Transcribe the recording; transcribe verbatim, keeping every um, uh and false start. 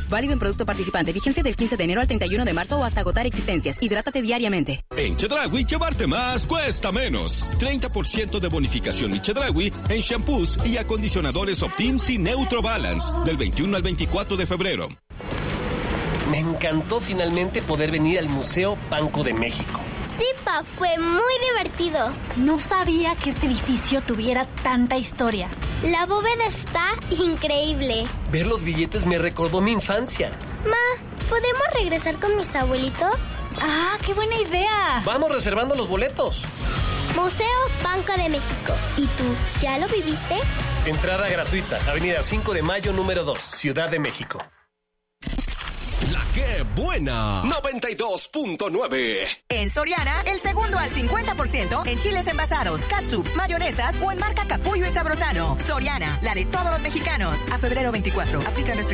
Válido en producto participante. Vigencia del quince de enero al treinta y uno de marzo o hasta agotar existencias. Hidrátate diariamente. En Chedraui, llevarte más cuesta menos. treinta por ciento de bonificación en Chedraui en shampoos y acondicionadores Optims y Neutro Balance. Del veintiuno al veinticuatro de febrero. Me encantó finalmente poder venir al Museo Banco de México. Sí, Pa, fue muy divertido. No sabía que este edificio tuviera tanta historia. La bóveda está increíble. Ver los billetes me recordó mi infancia. Ma, ¿podemos regresar con mis abuelitos? ¡Ah, qué buena idea! Vamos reservando los boletos. Museo Banco de México. ¿Y tú, ya lo viviste? Entrada gratuita, Avenida cinco de mayo, número dos, Ciudad de México. La que buena, noventa y dos punto nueve. En Soriana, el segundo al cincuenta por ciento en chiles envasados, catsup, mayonesas o en marca Capullo y Sabrosano. Soriana, la de todos los mexicanos. A febrero veinticuatro, aplican restricciones.